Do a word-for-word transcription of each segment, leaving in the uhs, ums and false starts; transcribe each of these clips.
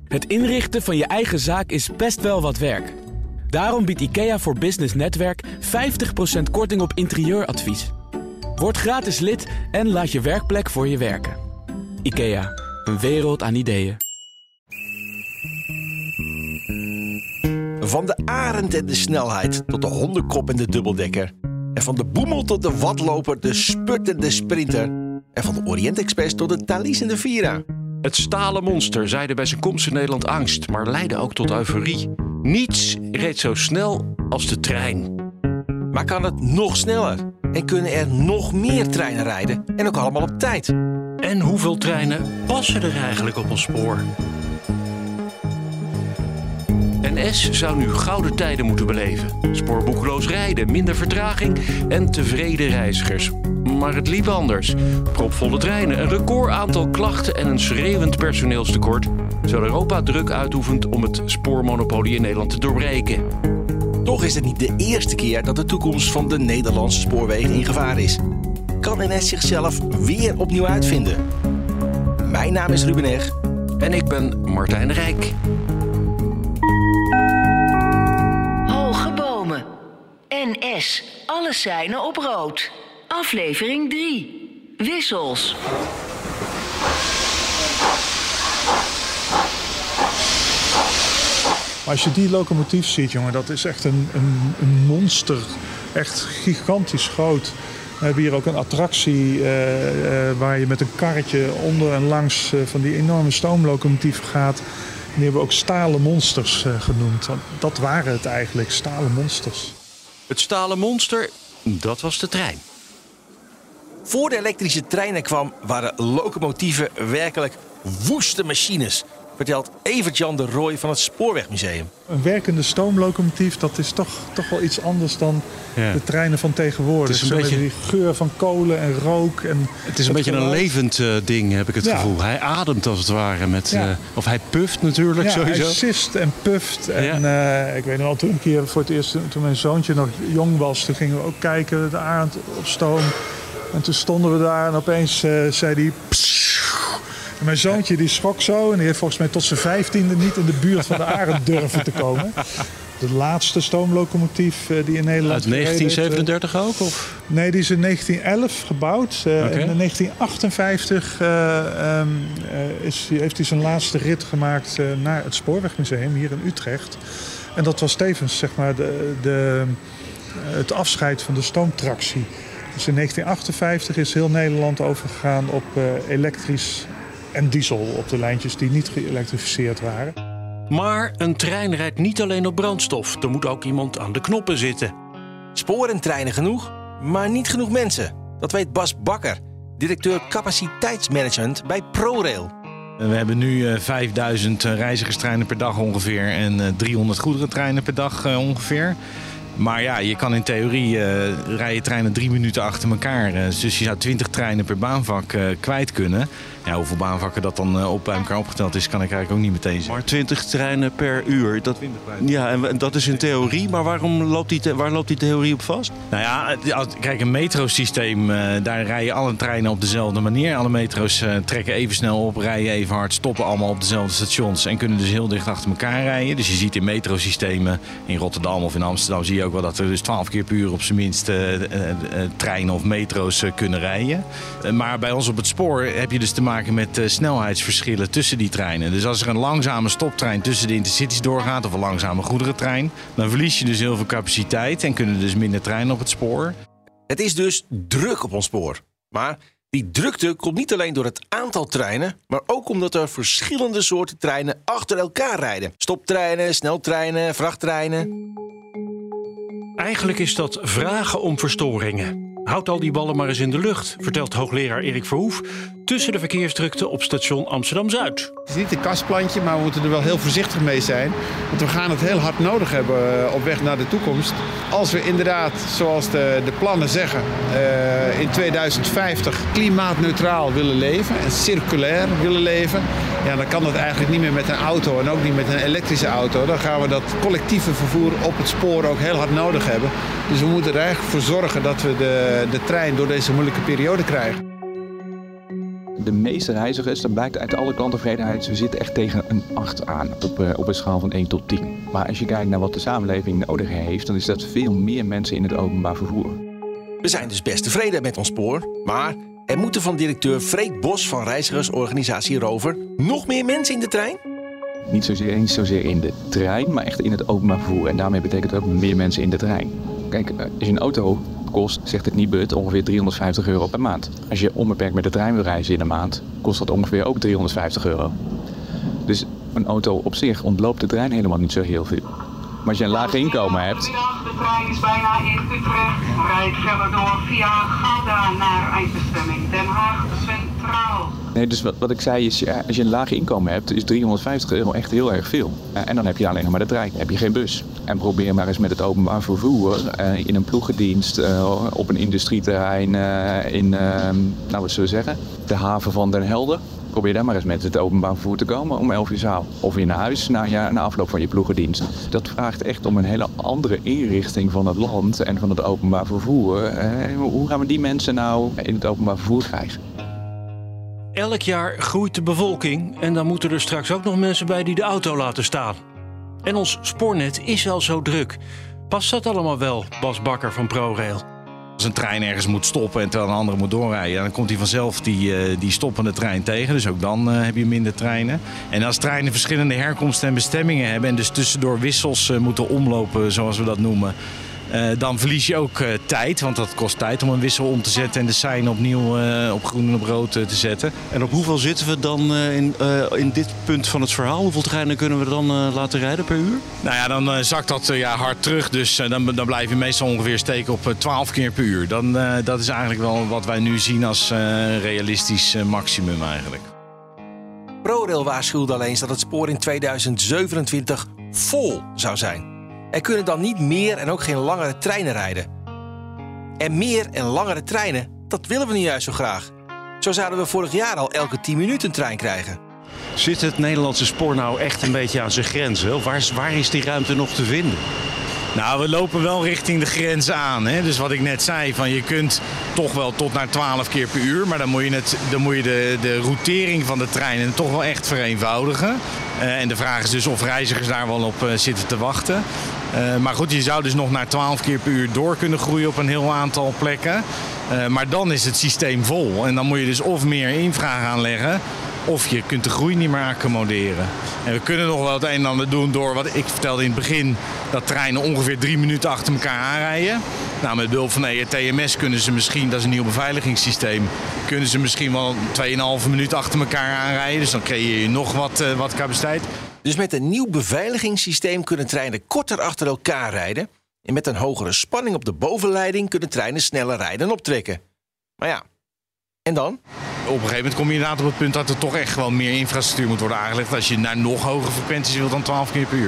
Het inrichten van je eigen zaak is best wel wat werk. Daarom biedt IKEA voor Business Netwerk vijftig procent korting op interieuradvies. Word gratis lid en laat je werkplek voor je werken. IKEA, een wereld aan ideeën. Van de arend en de snelheid tot de hondenkop en de dubbeldekker. En van de boemel tot de watloper, de spurt en de sprinter. En van de Orient Express tot de Thalys en de Vira. Het stalen monster zaaide bij zijn komst in Nederland angst, maar leidde ook tot euforie. Niets reed zo snel als de trein. Maar kan het nog sneller? En kunnen er nog meer treinen rijden? En ook allemaal op tijd? En hoeveel treinen passen er eigenlijk op ons spoor? N S zou nu gouden tijden moeten beleven. Spoorboekeloos rijden, minder vertraging en tevreden reizigers. Maar het liep anders. Propvolle treinen, een record aantal klachten en een schreeuwend personeelstekort. Terwijl Europa druk uitoefent om het spoormonopolie in Nederland te doorbreken. Toch is het niet de eerste keer dat de toekomst van de Nederlandse spoorwegen in gevaar is. Kan N S zichzelf weer opnieuw uitvinden? Mijn naam is Ruben Eg. En ik ben Martijn Rijk. Hoge bomen. N S. Alle seinen op rood. Aflevering drie. Wissels. Maar als je die locomotief ziet, jongen, dat is echt een, een, een monster. Echt gigantisch groot. We hebben hier ook een attractie uh, uh, waar je met een karretje onder en langs uh, van die enorme stoomlocomotieven gaat. En die hebben we ook stalen monsters uh, genoemd. Want dat waren het eigenlijk, stalen monsters. Het stalen monster, dat was de trein. Voor de elektrische treinen kwam, waren locomotieven werkelijk woeste machines. Vertelt Evert-Jan de Rooij van het Spoorwegmuseum. Een werkende stoomlocomotief, dat is toch, toch wel iets anders dan ja. de treinen van tegenwoordig. Het is een beetje die geur van kolen en rook. En het is een beetje geluid. Een levend uh, ding, heb ik het ja. gevoel. Hij ademt als het ware. Met, ja. uh, of hij puft natuurlijk ja, sowieso. Hij sist en puft. En ja. uh, ik weet nog wel, toen een keer voor het eerst, toen mijn zoontje nog jong was, toen gingen we ook kijken, de arend op stoom. En toen stonden we daar en opeens uh, zei hij... En mijn zoontje die schrok zo en die heeft volgens mij tot zijn vijftiende niet in de buurt van de arend durven te komen. De laatste stoomlocomotief uh, die in Nederland... Uit negentien zevenendertig uh, ook? Of? Nee, die is in negentien elf gebouwd. Uh, okay. En in negentien achtenvijftig uh, um, uh, is, heeft hij zijn laatste rit gemaakt uh, naar het Spoorwegmuseum hier in Utrecht. En dat was tevens zeg maar, de, de, uh, het afscheid van de stoomtractie. Dus in negentien achtenvijftig is heel Nederland overgegaan op uh, elektrisch en diesel op de lijntjes die niet geëlektrificeerd waren. Maar een trein rijdt niet alleen op brandstof. Er moet ook iemand aan de knoppen zitten. Sporen en treinen genoeg, maar niet genoeg mensen. Dat weet Bas Bakker, directeur capaciteitsmanagement bij ProRail. We hebben nu uh, vijfduizend reizigerstreinen per dag ongeveer en uh, driehonderd goederentreinen per dag uh, ongeveer. Maar ja, je kan in theorie uh, rijden treinen drie minuten achter elkaar. Uh, dus je zou twintig treinen per baanvak uh, kwijt kunnen. Ja, hoeveel baanvakken dat dan uh, op bij elkaar opgeteld is, kan ik eigenlijk ook niet meteen zeggen. Maar twintig treinen per uur, dat, ja, en dat is in theorie. Maar waarom loopt die te, waar loopt die theorie op vast? Nou ja, kijk, een metrosysteem, uh, daar rijden alle treinen op dezelfde manier. Alle metro's uh, trekken even snel op, rijden even hard, stoppen allemaal op dezelfde stations. En kunnen dus heel dicht achter elkaar rijden. Dus je ziet in metrosystemen in Rotterdam of in Amsterdam zie je ook wel dat er dus twaalf keer per uur op zijn minst uh, uh, uh, treinen of metro's uh, kunnen rijden. Uh, maar bij ons op het spoor heb je dus te maken met uh, snelheidsverschillen tussen die treinen. Dus als er een langzame stoptrein tussen de intercities doorgaat of een langzame goederentrein, dan verlies je dus heel veel capaciteit en kunnen dus minder treinen op het spoor. Het is dus druk op ons spoor. Maar die drukte komt niet alleen door het aantal treinen, maar ook omdat er verschillende soorten treinen achter elkaar rijden. Stoptreinen, sneltreinen, vrachttreinen. Eigenlijk is dat vragen om verstoringen. Houd al die ballen maar eens in de lucht, vertelt hoogleraar Erik Verhoef tussen de verkeersdrukte op station Amsterdam-Zuid. Het is niet een kastplantje, maar we moeten er wel heel voorzichtig mee zijn. Want we gaan het heel hard nodig hebben op weg naar de toekomst. Als we inderdaad, zoals de, de plannen zeggen, uh, in tweeduizend vijftig klimaatneutraal willen leven en circulair willen leven, ja, dan kan dat eigenlijk niet meer met een auto en ook niet met een elektrische auto. Dan gaan we dat collectieve vervoer op het spoor ook heel hard nodig hebben. Dus we moeten er eigenlijk voor zorgen dat we de, de trein door deze moeilijke periode krijgen. De meeste reizigers, dat blijkt uit alle klanttevredenheid, we zitten echt tegen een acht aan op, uh, op een schaal van één tot tien. Maar als je kijkt naar wat de samenleving nodig heeft, dan is dat veel meer mensen in het openbaar vervoer. We zijn dus best tevreden met ons spoor, maar er moeten van directeur Freek Bos van reizigersorganisatie Rover nog meer mensen in de trein? Niet zozeer, niet zozeer in de trein, maar echt in het openbaar vervoer. En daarmee betekent het ook meer mensen in de trein. Kijk, als je een auto kost, zegt het Nibud, ongeveer driehonderdvijftig euro per maand. Als je onbeperkt met de trein wil reizen in een maand, kost dat ongeveer ook driehonderdvijftig euro. Dus een auto op zich ontloopt de trein helemaal niet zo heel veel. Maar als je een laag inkomen hebt... De trein is bijna in Utrecht. Rijdt verder door via Gouda naar eindbestemming Den Haag Centraal. Nee, dus wat, wat ik zei is, ja, als je een laag inkomen hebt, is driehonderdvijftig euro echt heel erg veel. Uh, en dan heb je alleen nog maar de trein, heb je geen bus. En probeer maar eens met het openbaar vervoer uh, in een ploegendienst, uh, op een industrieterrein, uh, in, uh, nou wat zullen we zeggen, de haven van Den Helder. Probeer daar maar eens met het openbaar vervoer te komen om elf uur 's avonds. Of weer naar huis na, ja, na afloop van je ploegendienst. Dat vraagt echt om een hele andere inrichting van het land en van het openbaar vervoer. Uh, hoe gaan we die mensen nou in het openbaar vervoer krijgen? Elk jaar groeit de bevolking en dan moeten er straks ook nog mensen bij die de auto laten staan. En ons spoornet is al zo druk. Past dat allemaal wel, Bas Bakker van ProRail? Als een trein ergens moet stoppen en terwijl een andere moet doorrijden, dan komt hij vanzelf die, uh, die stoppende trein tegen. Dus ook dan uh, heb je minder treinen. En als treinen verschillende herkomsten en bestemmingen hebben en dus tussendoor wissels uh, moeten omlopen, zoals we dat noemen, Uh, dan verlies je ook uh, tijd, want dat kost tijd om een wissel om te zetten en de sein opnieuw uh, op groen en op rood uh, te zetten. En op hoeveel zitten we dan uh, in, uh, in dit punt van het verhaal? Hoeveel treinen kunnen we dan uh, laten rijden per uur? Nou ja, dan uh, zakt dat uh, ja, hard terug, dus uh, dan, dan blijf je meestal ongeveer steken op uh, twaalf keer per uur. Dan, uh, dat is eigenlijk wel wat wij nu zien als uh, realistisch uh, maximum eigenlijk. ProRail waarschuwde al eens dat het spoor in tweeduizend zevenentwintig vol zou zijn. Er kunnen dan niet meer en ook geen langere treinen rijden. En meer en langere treinen, dat willen we niet juist zo graag. Zo zouden we vorig jaar al elke tien minuten een trein krijgen. Zit het Nederlandse spoor nou echt een beetje aan zijn grenzen? Waar, waar is die ruimte nog te vinden? Nou, we lopen wel richting de grens aan. Hè? Dus wat ik net zei, van je kunt toch wel tot naar twaalf keer per uur. Maar dan moet je, het, dan moet je de, de routering van de treinen toch wel echt vereenvoudigen. Uh, en de vraag is dus of reizigers daar wel op uh, zitten te wachten. Uh, maar goed, je zou dus nog naar twaalf keer per uur door kunnen groeien op een heel aantal plekken. Uh, maar dan is het systeem vol. En dan moet je dus of meer infra gaan leggen, of je kunt de groei niet meer accommoderen. En we kunnen nog wel het een en ander doen door, wat ik vertelde in het begin, dat treinen ongeveer drie minuten achter elkaar aanrijden. Nou, met behulp van de E R T M S kunnen ze misschien, dat is een nieuw beveiligingssysteem, kunnen ze misschien wel twee komma vijf minuten achter elkaar aanrijden. Dus dan creëer je nog wat, uh, wat capaciteit. Dus met een nieuw beveiligingssysteem kunnen treinen korter achter elkaar rijden. En met een hogere spanning op de bovenleiding kunnen treinen sneller rijden en optrekken. Maar ja, en dan? Op een gegeven moment kom je inderdaad op het punt dat er toch echt gewoon meer infrastructuur moet worden aangelegd als je naar nog hogere frequenties wilt dan twaalf keer per uur.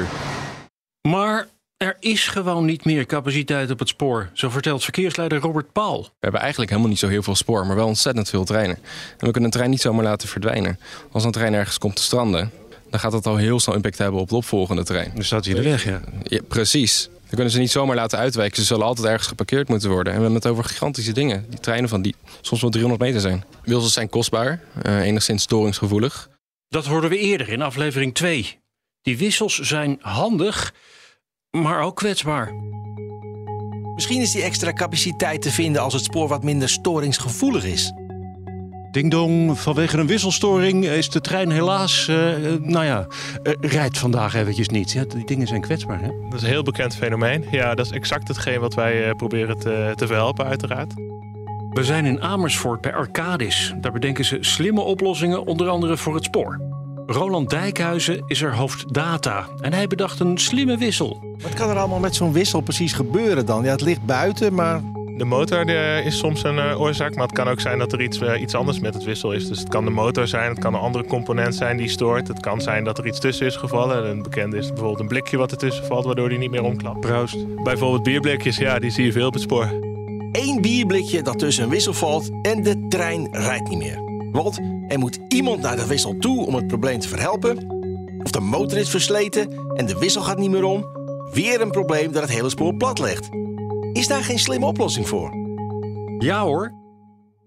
Maar er is gewoon niet meer capaciteit op het spoor, zo vertelt verkeersleider Robert Paul. We hebben eigenlijk helemaal niet zo heel veel spoor, maar wel ontzettend veel treinen. En we kunnen een trein niet zomaar laten verdwijnen. Als een trein ergens komt te stranden, dan gaat dat al heel snel impact hebben op de opvolgende trein. Dus staat hij de weg, ja? Ja, precies. We kunnen ze niet zomaar laten uitwijken. Ze zullen altijd ergens geparkeerd moeten worden. En we hebben het over gigantische dingen. Die treinen van die soms wel driehonderd meter zijn. Wissels zijn kostbaar, uh, enigszins storingsgevoelig. Dat hoorden we eerder in aflevering twee. Die wissels zijn handig, maar ook kwetsbaar. Misschien is die extra capaciteit te vinden als het spoor wat minder storingsgevoelig is. Ding dong, vanwege een wisselstoring is de trein helaas, uh, nou ja, uh, rijdt vandaag eventjes niet. Ja, die dingen zijn kwetsbaar, hè? Dat is een heel bekend fenomeen. Ja, dat is exact hetgeen wat wij uh, proberen te, te verhelpen, uiteraard. We zijn in Amersfoort bij Arcadis. Daar bedenken ze slimme oplossingen, onder andere voor het spoor. Roland Dijkhuizen is er hoofd data en hij bedacht een slimme wissel. Wat kan er allemaal met zo'n wissel precies gebeuren dan? Ja, het ligt buiten, maar... De motor uh, is soms een uh, oorzaak, maar het kan ook zijn dat er iets, uh, iets anders met het wissel is. Dus het kan de motor zijn, het kan een andere component zijn die stoort. Het kan zijn dat er iets tussen is gevallen. Een bekende is bijvoorbeeld een blikje wat ertussen valt, waardoor die niet meer omklapt. Proost. Bijvoorbeeld bierblikjes, ja, die zie je veel op het spoor. Eén bierblikje dat tussen een wissel valt en de trein rijdt niet meer. Want er moet iemand naar de wissel toe om het probleem te verhelpen. Of de motor is versleten en de wissel gaat niet meer om. Weer een probleem dat het hele spoor plat legt. Is daar geen slimme oplossing voor? Ja hoor.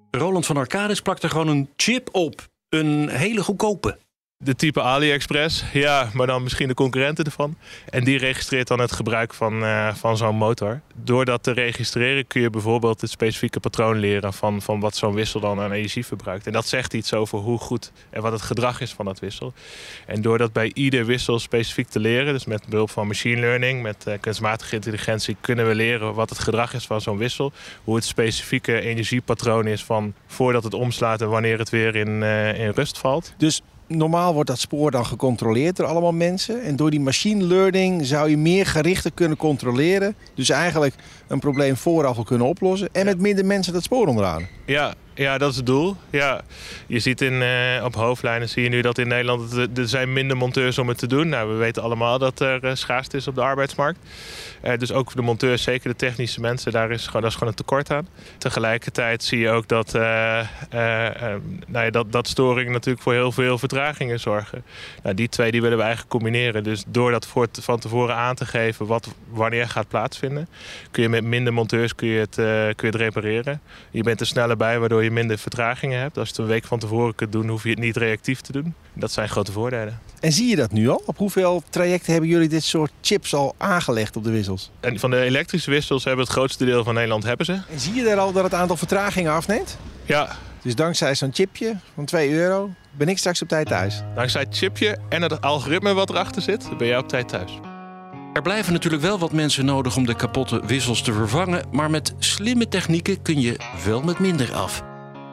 Roland van Arcades plakt er gewoon een chip op. Een hele goedkope. De type AliExpress, ja, maar dan misschien de concurrenten ervan. En die registreert dan het gebruik van, uh, van zo'n motor. Door dat te registreren kun je bijvoorbeeld het specifieke patroon leren van, van wat zo'n wissel dan aan energie verbruikt. En dat zegt iets over hoe goed en wat het gedrag is van dat wissel. En door dat bij ieder wissel specifiek te leren, dus met behulp van machine learning, met uh, kunstmatige intelligentie, kunnen we leren wat het gedrag is van zo'n wissel. Hoe het specifieke energiepatroon is van voordat het omslaat en wanneer het weer in, uh, in rust valt. Dus normaal wordt dat spoor dan gecontroleerd door allemaal mensen. En door die machine learning zou je meer gerichter kunnen controleren. Dus eigenlijk een probleem vooraf al kunnen oplossen. En met minder mensen dat spoor onderhouden. Ja, ja, dat is het doel. Ja. Je ziet in, uh, op hoofdlijnen zie je nu dat in Nederland er, er zijn minder monteurs om het te doen. Nou, we weten allemaal dat er uh, schaarste is op de arbeidsmarkt. Uh, dus ook voor de monteurs, zeker de technische mensen, daar is gewoon, daar is gewoon een tekort aan. Tegelijkertijd zie je ook dat, uh, uh, uh, nou ja, dat, dat storingen natuurlijk voor heel veel vertragingen zorgen. Nou, die twee die willen we eigenlijk combineren. Dus door dat voor, van tevoren aan te geven wat wanneer gaat plaatsvinden, kun je met minder monteurs kun je het, uh, kun je het repareren. Je bent er sneller bij, waardoor je minder vertragingen hebt. Als je het een week van tevoren kunt doen, hoef je het niet reactief te doen. Dat zijn grote voordelen. En zie je dat nu al? Op hoeveel trajecten hebben jullie dit soort chips al aangelegd op de wissels? En van de elektrische wissels hebben het grootste deel van Nederland hebben ze. En zie je daar al dat het aantal vertragingen afneemt? Ja. Dus dankzij zo'n chipje van twee euro ben ik straks op tijd thuis. Dankzij het chipje en het algoritme wat erachter zit, ben jij op tijd thuis. Er blijven natuurlijk wel wat mensen nodig om de kapotte wissels te vervangen, maar met slimme technieken kun je wel met minder af.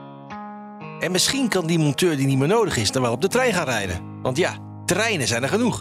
En misschien kan die monteur die niet meer nodig is dan wel op de trein gaan rijden. Want ja, treinen zijn er genoeg.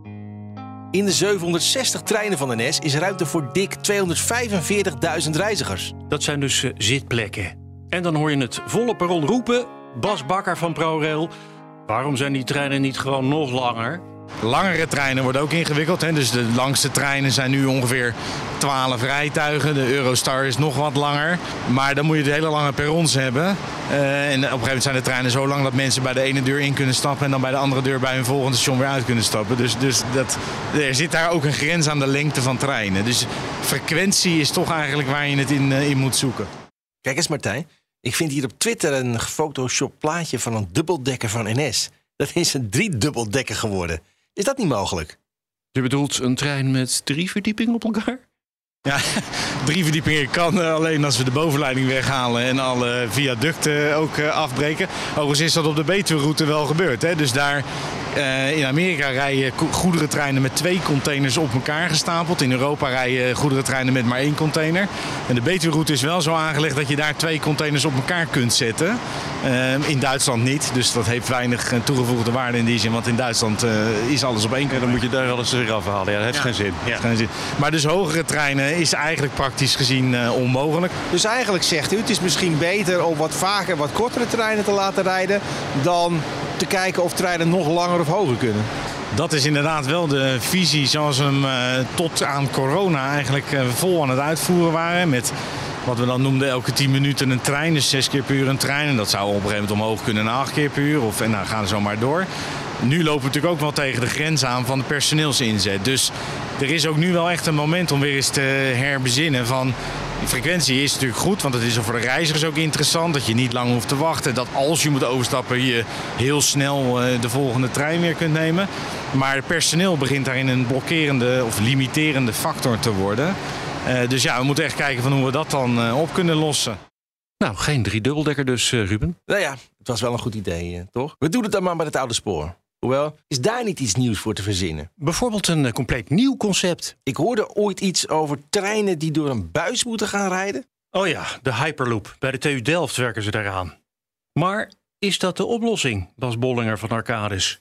In de zevenhonderdzestig treinen van de N S is ruimte voor dik tweehonderdvijfenveertigduizend reizigers. Dat zijn dus uh, zitplekken. En dan hoor je het volle perron roepen. Bas Bakker van ProRail. Waarom zijn die treinen niet gewoon nog langer? Langere treinen worden ook ingewikkeld. Hè? Dus de langste treinen zijn nu ongeveer twaalf rijtuigen. De Eurostar is nog wat langer. Maar dan moet je de hele lange perrons hebben. Uh, en op een gegeven moment zijn de treinen zo lang dat mensen bij de ene deur in kunnen stappen en dan bij de andere deur bij hun volgende station weer uit kunnen stappen. Dus, dus dat, er zit daar ook een grens aan de lengte van treinen. Dus frequentie is toch eigenlijk waar je het in, uh, in moet zoeken. Kijk eens Martijn, ik vind hier op Twitter een gefotoshopt plaatje van een dubbeldekker van N S. Dat is een driedubbeldekker geworden. Is dat niet mogelijk? Je bedoelt een trein met drie verdiepingen op elkaar? Ja, drie verdiepingen kan alleen als we de bovenleiding weghalen en alle viaducten ook uh, afbreken. Overigens is dat op de Betuwe-route wel gebeurd. Hè? Dus daar uh, in Amerika rijden goederentreinen met twee containers op elkaar gestapeld. In Europa rijden goederentreinen met maar één container. En de Betuwe-route is wel zo aangelegd dat je daar twee containers op elkaar kunt zetten. Uh, in Duitsland niet, dus dat heeft weinig uh, toegevoegde waarde in die zin. Want in Duitsland uh, is alles op één container. Ja, dan moet je daar alles weer afhalen. Ja, dat heeft ja. geen zin. Ja. geen zin. Maar dus hogere treinen is eigenlijk praktisch gezien uh, onmogelijk. Dus eigenlijk zegt u, het is misschien beter om wat vaker wat kortere treinen te laten rijden dan te kijken of treinen nog langer of hoger kunnen. Dat is inderdaad wel de visie zoals we hem uh, tot aan corona eigenlijk uh, vol aan het uitvoeren waren. Met wat we dan noemden elke tien minuten een trein, dus zes keer per uur een trein. En dat zou op een gegeven moment omhoog kunnen naar acht keer per uur. Of, en dan gaan we zo maar door. Nu lopen we natuurlijk ook wel tegen de grens aan van de personeelsinzet. Dus er is ook nu wel echt een moment om weer eens te herbezinnen van... Die frequentie is natuurlijk goed, want het is voor de reizigers ook interessant. Dat je niet lang hoeft te wachten. Dat als je moet overstappen je heel snel de volgende trein weer kunt nemen. Maar het personeel begint daarin een blokkerende of limiterende factor te worden. Uh, dus ja, we moeten echt kijken van hoe we dat dan uh, op kunnen lossen. Nou, geen driedubbeldekker dus, uh, Ruben. Nou ja, het was wel een goed idee, uh, toch? We doen het dan maar met het oude spoor. Hoewel, is daar niet iets nieuws voor te verzinnen? Bijvoorbeeld een uh, compleet nieuw concept. Ik hoorde ooit iets over treinen die door een buis moeten gaan rijden. Oh ja, de Hyperloop. Bij de T U Delft werken ze daaraan. Maar is dat de oplossing, Bas Bollinger van Arcades?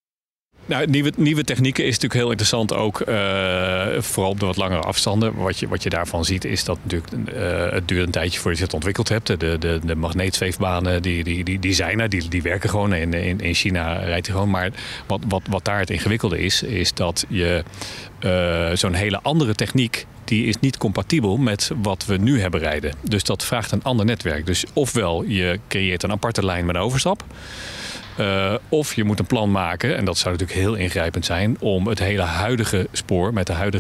Nou, nieuwe, nieuwe technieken is natuurlijk heel interessant ook, uh, vooral op de wat langere afstanden. Wat je, wat je daarvan ziet is dat natuurlijk, uh, het duurt een tijdje voordat je het ontwikkeld hebt. De, de, de magneetzweefbanen die, die, die, die zijn er, die, die werken gewoon. In, in, in China rijdt hij gewoon. Maar wat, wat, wat daar het ingewikkelde is, is dat je uh, zo'n hele andere techniek... die is niet compatibel met wat we nu hebben rijden. Dus dat vraagt een ander netwerk. Dus ofwel je creëert een aparte lijn met een overstap... Uh, of je moet een plan maken, en dat zou natuurlijk heel ingrijpend zijn... om het hele huidige spoor met de huidige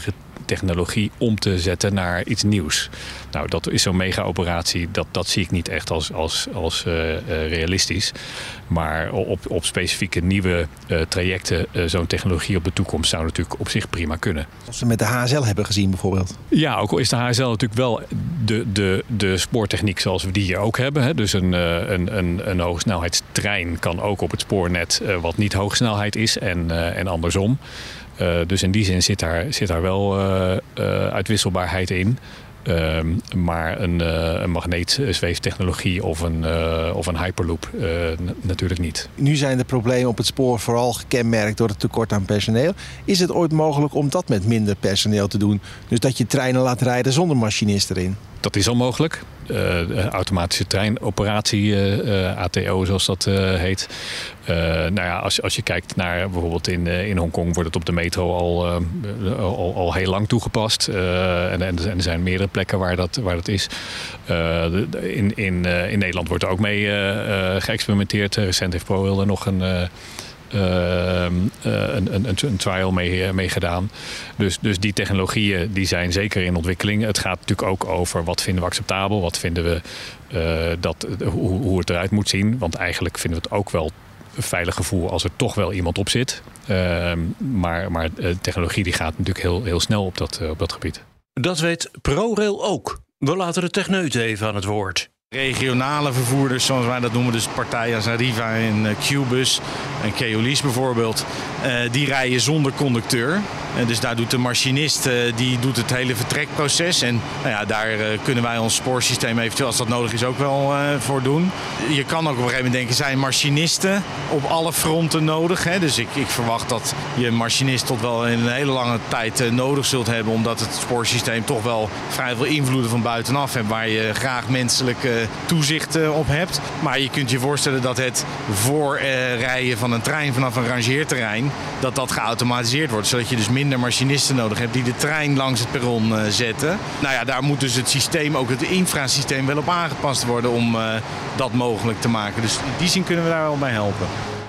technologie om te zetten naar iets nieuws. Nou, dat is zo'n mega-operatie, dat, dat zie ik niet echt als, als, als uh, uh, realistisch. Maar op, op specifieke nieuwe uh, trajecten, uh, zo'n technologie op de toekomst zou natuurlijk op zich prima kunnen. Als we met de H S L hebben gezien bijvoorbeeld. Ja, ook al is de H S L natuurlijk wel de, de, de spoortechniek zoals we die hier ook hebben. Hè. Dus een, een, een, een hogesnelheidstrein kan ook op het spoornet uh, wat niet hoogsnelheid is en, uh, en andersom. Uh, dus in die zin zit daar, zit daar wel uh, uh, uitwisselbaarheid in. Uh, maar een, uh, een magneetzweeftechnologie of een, uh, of een hyperloop uh, n- natuurlijk niet. Nu zijn de problemen op het spoor vooral gekenmerkt door het tekort aan personeel. Is het ooit mogelijk om dat met minder personeel te doen? Dus dat je treinen laat rijden zonder machinist erin? Dat is al mogelijk. Uh, automatische treinoperatie, uh, uh, A T O zoals dat uh, heet. Uh, nou ja, als, als je kijkt naar bijvoorbeeld in, uh, in Hongkong wordt het op de metro al, uh, al, al heel lang toegepast. Uh, en, en er zijn meerdere plekken waar dat, waar dat is. Uh, in, in, uh, in Nederland wordt er ook mee uh, uh, geëxperimenteerd. Recent heeft ProRail er nog een... Uh, Uh, uh, een, een, een trial mee, mee gedaan. Dus, dus die technologieën die zijn zeker in ontwikkeling. Het gaat natuurlijk ook over wat vinden we acceptabel, wat vinden we uh, dat, hoe, hoe het eruit moet zien. Want eigenlijk vinden we het ook wel een veilig gevoel als er toch wel iemand op zit. Uh, maar, maar de technologie die gaat natuurlijk heel, heel snel op dat, uh, op dat gebied. Dat weet ProRail ook. We laten de techneuten even aan het woord. Regionale vervoerders, zoals wij dat noemen, dus partijen als Arriva en uh, Qbus en Keolis bijvoorbeeld, uh, die rijden zonder conducteur. Uh, dus daar doet de machinist uh, die doet het hele vertrekproces. En nou ja, daar uh, kunnen wij ons spoorsysteem eventueel, als dat nodig is, ook wel uh, voor doen. Je kan ook op een gegeven moment denken, zijn machinisten op alle fronten nodig? Hè? Dus ik, ik verwacht dat je een machinist tot wel in een hele lange tijd uh, nodig zult hebben, omdat het spoorsysteem toch wel vrij veel invloeden van buitenaf heeft, waar je graag menselijk uh, toezicht uh, op hebt. Maar je kunt je voorstellen dat het voorrijden uh, van een trein vanaf een rangeerterrein, dat dat geautomatiseerd wordt, zodat je dus minder machinisten nodig hebt die de trein langs het perron uh, zetten. Nou ja, daar moet dus het systeem, ook het infrasysteem, wel op aangepast worden om uh, dat mogelijk te maken. Dus in die zin kunnen we daar wel bij helpen.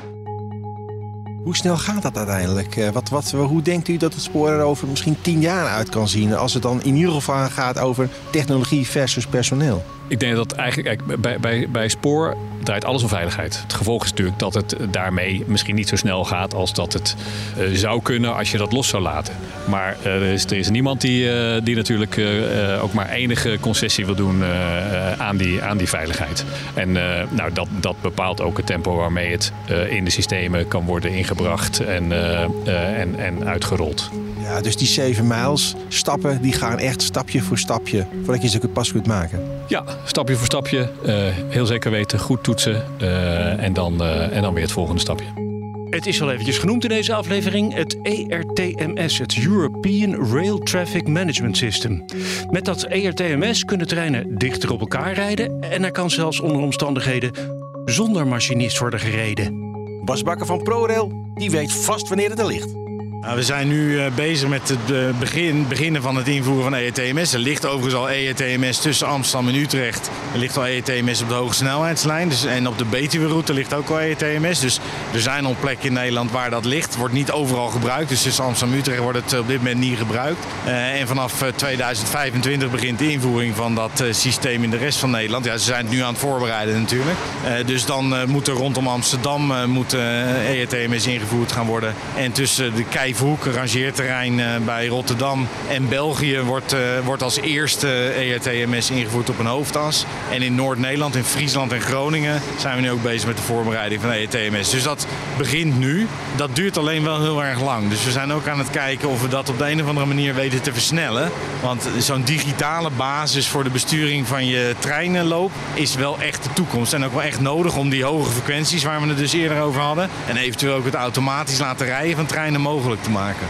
Hoe snel gaat dat uiteindelijk? Uh, wat, wat, hoe denkt u dat het spoor er over misschien tien jaar uit kan zien, als het dan in ieder geval gaat over technologie versus personeel? Ik denk dat eigenlijk kijk, bij, bij, bij spoor draait alles om veiligheid. Het gevolg is natuurlijk dat het daarmee misschien niet zo snel gaat als dat het uh, zou kunnen als je dat los zou laten. Maar uh, er, is, er is niemand die, uh, die natuurlijk uh, ook maar enige concessie wil doen uh, aan, die, aan die veiligheid. En uh, nou, dat, dat bepaalt ook het tempo waarmee het uh, in de systemen kan worden ingebracht en, uh, uh, en, en uitgerold. Ja, dus die zeven mijls stappen, die gaan echt stapje voor stapje, voordat je ze pas kunt maken. Ja, stapje voor stapje. Uh, heel zeker weten, goed toetsen uh, en, dan, uh, en dan weer het volgende stapje. Het is al eventjes genoemd in deze aflevering, het E R T M S, het European Rail Traffic Management System. Met dat E R T M S kunnen treinen dichter op elkaar rijden en er kan zelfs onder omstandigheden zonder machinist worden gereden. Bas Bakker van ProRail, die weet vast wanneer het er ligt. Nou, we zijn nu uh, bezig met het uh, begin, beginnen van het invoeren van E R T M S. Er ligt overigens al E R T M S tussen Amsterdam en Utrecht. Er ligt al E R T M S op de hoge snelheidslijn. Dus, en op de Betuwe-route ligt ook al E R T M S. Dus er zijn al plekken in Nederland waar dat ligt. Het wordt niet overal gebruikt. Dus tussen Amsterdam en Utrecht wordt het op dit moment niet gebruikt. Uh, en vanaf uh, tweeduizend vijfentwintig begint de invoering van dat uh, systeem in de rest van Nederland. Ja, ze zijn het nu aan het voorbereiden natuurlijk. Uh, dus dan uh, moet er rondom Amsterdam uh, moet, uh, E R T M S ingevoerd gaan worden. En tussen de Kei Hoek, rangeerterrein uh, bij Rotterdam en België wordt, uh, wordt als eerste E R T M S ingevoerd op een hoofdas. En in Noord-Nederland, in Friesland en Groningen zijn we nu ook bezig met de voorbereiding van E R T M S. Dus dat begint nu. Dat duurt alleen wel heel erg lang. Dus we zijn ook aan het kijken of we dat op de een of andere manier weten te versnellen. Want zo'n digitale basis voor de besturing van je treinenloop is wel echt de toekomst. En ook wel echt nodig om die hoge frequenties waar we het dus eerder over hadden en eventueel ook het automatisch laten rijden van treinen mogelijk te maken.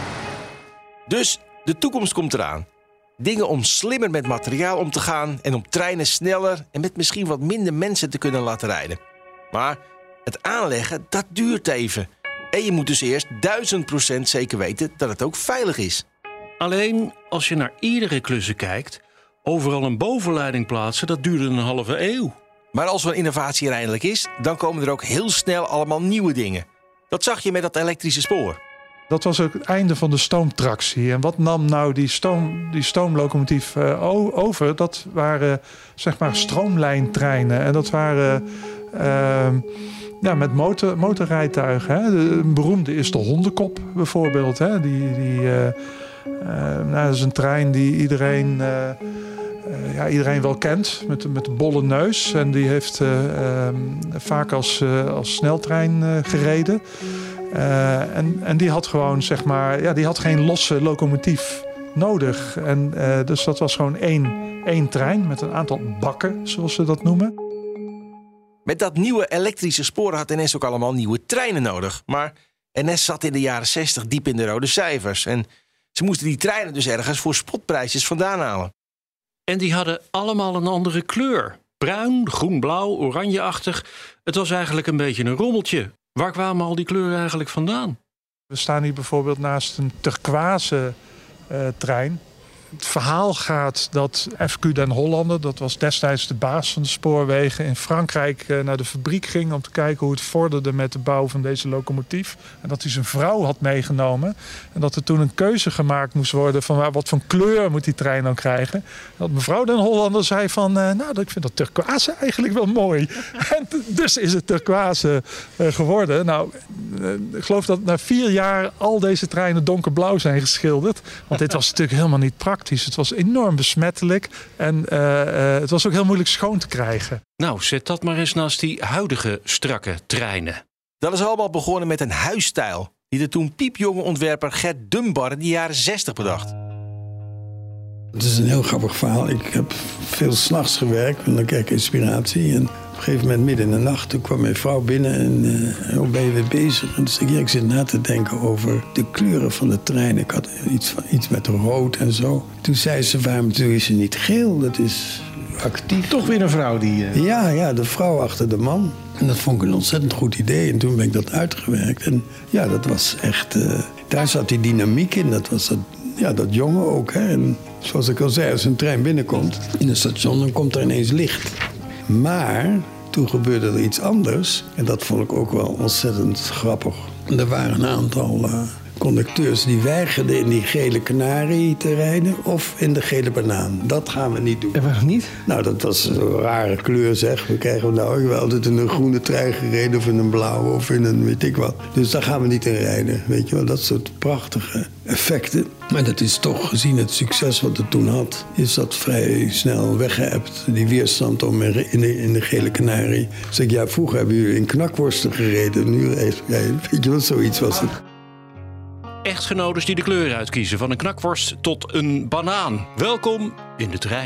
Dus de toekomst komt eraan. Dingen om slimmer met materiaal om te gaan en om treinen sneller en met misschien wat minder mensen te kunnen laten rijden. Maar het aanleggen, dat duurt even. En je moet dus eerst duizend procent zeker weten dat het ook veilig is. Alleen als je naar iedere klussen kijkt, overal een bovenleiding plaatsen, dat duurde een halve eeuw. Maar als er een innovatie er eindelijk is, dan komen er ook heel snel allemaal nieuwe dingen. Dat zag je met dat elektrische spoor. Dat was ook het einde van de stoomtractie. En wat nam nou die, stoom, die stoomlocomotief uh, over? Dat waren zeg maar stroomlijntreinen. En dat waren uh, ja, met motor, motorrijtuigen. Hè. De, een beroemde is de Hondenkop bijvoorbeeld. Hè. Die, die, uh, uh, nou, dat is een trein die iedereen, uh, uh, ja, iedereen wel kent. Met, met een bolle neus. En die heeft uh, uh, vaak als, uh, als sneltrein uh, gereden. Uh, en, en die had gewoon, zeg maar, ja, die had geen losse locomotief nodig. En uh, dus dat was gewoon één, één trein met een aantal bakken, zoals ze dat noemen. Met dat nieuwe elektrische spoor had N S ook allemaal nieuwe treinen nodig. Maar N S zat in de jaren zestig diep in de rode cijfers. En ze moesten die treinen dus ergens voor spotprijsjes vandaan halen. En die hadden allemaal een andere kleur. Bruin, groen-blauw, oranjeachtig. Het was eigenlijk een beetje een rommeltje. Waar kwamen al die kleuren eigenlijk vandaan? We staan hier bijvoorbeeld naast een turquoise uh, trein. Het verhaal gaat dat F Q den Hollander, dat was destijds de baas van de spoorwegen, in Frankrijk uh, naar de fabriek ging om te kijken hoe het vorderde met de bouw van deze locomotief. En dat hij zijn vrouw had meegenomen. En dat er toen een keuze gemaakt moest worden van wat voor kleur moet die trein dan krijgen. Dat mevrouw den Hollander zei van, uh, nou, ik vind dat turquoise eigenlijk wel mooi. En dus is het turquoise uh, geworden. Nou, uh, ik geloof dat na vier jaar al deze treinen donkerblauw zijn geschilderd. Want dit was natuurlijk helemaal niet praktisch. Het was enorm besmettelijk en uh, uh, het was ook heel moeilijk schoon te krijgen. Nou, zet dat maar eens naast die huidige strakke treinen. Dat is allemaal begonnen met een huisstijl die de toen piepjonge ontwerper Gert Dunbar in de jaren zestig bedacht. Het is een heel grappig verhaal. Ik heb veel 's nachts gewerkt met een kerkinspiratie. En op een gegeven moment, midden in de nacht, toen kwam mijn vrouw binnen en uh, hoe ben je weer bezig? En toen zei ik, ja, ik zit na te denken over de kleuren van de trein. Ik had iets, van, iets met rood en zo. Toen zei ze, waarom doe je ze niet geel? Dat is actief. Toch weer een vrouw die... Uh... Ja, ja, de vrouw achter de man. En dat vond ik een ontzettend goed idee. En toen ben ik dat uitgewerkt. En ja, dat was echt... Uh, daar zat die dynamiek in. Dat was dat, ja, dat jongen ook, hè. En zoals ik al zei, als een trein binnenkomt in een station, dan komt er ineens licht. Maar toen gebeurde er iets anders. En dat vond ik ook wel ontzettend grappig. Er waren een aantal uh, conducteurs die weigerden in die gele kanarie te rijden of in de gele banaan. Dat gaan we niet doen. En waarom niet? Nou, dat was een rare kleur, zeg. We krijgen nou ik wel altijd in een groene trein gereden of in een blauwe of in een weet ik wat. Dus daar gaan we niet in rijden, weet je wel. Dat soort prachtige effecten. Maar dat is toch, gezien het succes wat het toen had, is dat vrij snel weggeëpt. Die weerstand om in de, in de gele kanarie. Dus ik, ja, vroeger hebben jullie in knakworsten gereden. Nu, weet je wat, zoiets was het. Echtgenotes die de kleur uitkiezen, van een knakworst tot een banaan. Welkom in de trein.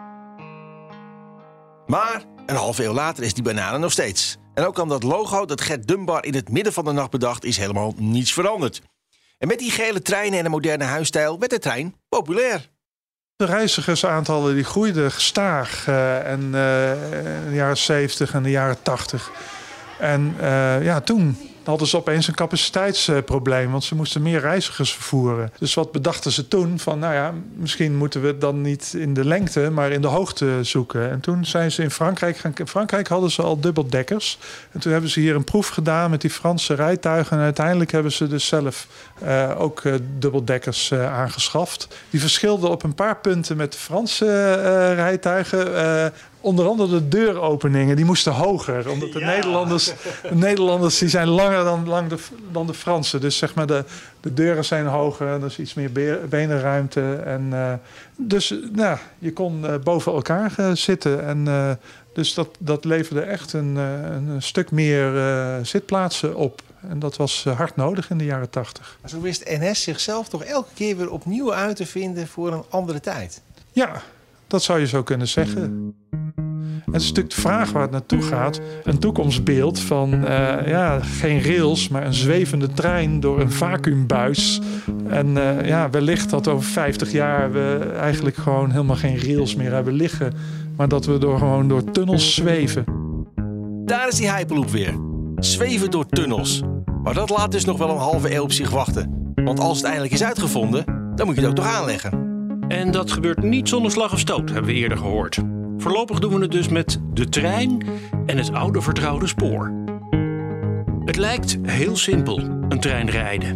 Maar een half eeuw later is die banaan er nog steeds. En ook aan dat logo dat Gert Dunbar in het midden van de nacht bedacht, is helemaal niets veranderd. En met die gele treinen en een moderne huisstijl werd de trein populair. De reizigersaantallen die groeiden gestaag uh, en, uh, in de jaren zeventig en de jaren tachtig. En uh, ja, toen hadden ze opeens een capaciteitsprobleem, want ze moesten meer reizigers vervoeren. Dus wat bedachten ze toen? Van, nou ja, misschien moeten we het dan niet in de lengte, maar in de hoogte zoeken. En toen zijn ze in Frankrijk gaan... In Frankrijk hadden ze al dubbeldekkers. En toen hebben ze hier een proef gedaan met die Franse rijtuigen. En uiteindelijk hebben ze dus zelf uh, ook uh, dubbeldekkers uh, aangeschaft. Die verschilden op een paar punten met de Franse uh, rijtuigen. Uh, Onder andere de deuropeningen, die moesten hoger. Omdat de ja. Nederlanders, de Nederlanders die zijn langer dan, lang de, dan de Fransen. Dus zeg maar de, de deuren zijn hoger en er is iets meer benenruimte. En, uh, dus nou, je kon uh, boven elkaar uh, zitten. En, uh, dus dat, dat leverde echt een, uh, een stuk meer uh, zitplaatsen op. En dat was uh, hard nodig in de jaren tachtig. Zo wist N S zichzelf toch elke keer weer opnieuw uit te vinden voor een andere tijd? Ja, dat zou je zo kunnen zeggen. Het is natuurlijk de vraag waar het naartoe gaat. Een toekomstbeeld van uh, ja, geen rails, maar een zwevende trein door een vacuümbuis. En uh, ja, wellicht dat over vijftig jaar we eigenlijk gewoon helemaal geen rails meer hebben liggen. Maar dat we door, gewoon door tunnels zweven. Daar is die Hyperloop weer. Zweven door tunnels. Maar dat laat dus nog wel een halve eeuw op zich wachten. Want als het eindelijk is uitgevonden, dan moet je het ook nog aanleggen. En dat gebeurt niet zonder slag of stoot, hebben we eerder gehoord. Voorlopig doen we het dus met de trein en het oude vertrouwde spoor. Het lijkt heel simpel, een trein rijden.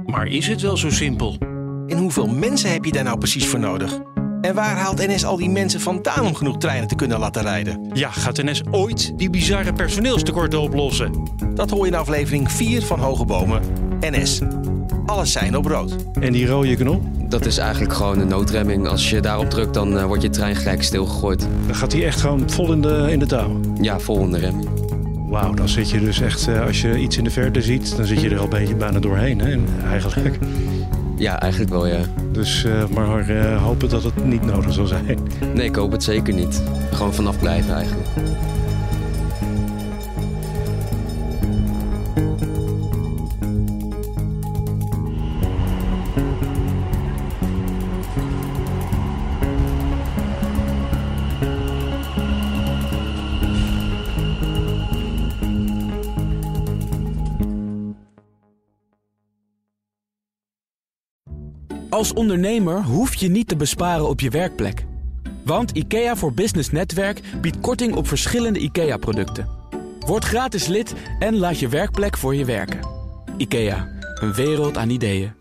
Maar is het wel zo simpel? En hoeveel mensen heb je daar nou precies voor nodig? En waar haalt N S al die mensen vandaan om genoeg treinen te kunnen laten rijden? Ja, gaat N S ooit die bizarre personeelstekorten oplossen? Dat hoor je in aflevering vier van Hoge Bomen. N S. Alles zijn op rood. En die rode knop? Dat is eigenlijk gewoon een noodremming. Als je daarop drukt, dan uh, wordt je trein gelijk stilgegooid. Dan gaat hij echt gewoon vol in de, in de touw? Ja, vol in de remming. Wauw, dan zit je dus echt, uh, als je iets in de verte ziet, dan zit je er al een beetje bijna doorheen, hè, eigenlijk. Ja, eigenlijk wel, ja. Dus uh, maar uh, hopen dat het niet nodig zal zijn. Nee, ik hoop het zeker niet. Gewoon vanaf blijven eigenlijk. Als ondernemer hoef je niet te besparen op je werkplek. Want IKEA voor Business Netwerk biedt korting op verschillende IKEA-producten. Word gratis lid en laat je werkplek voor je werken. IKEA, een wereld aan ideeën.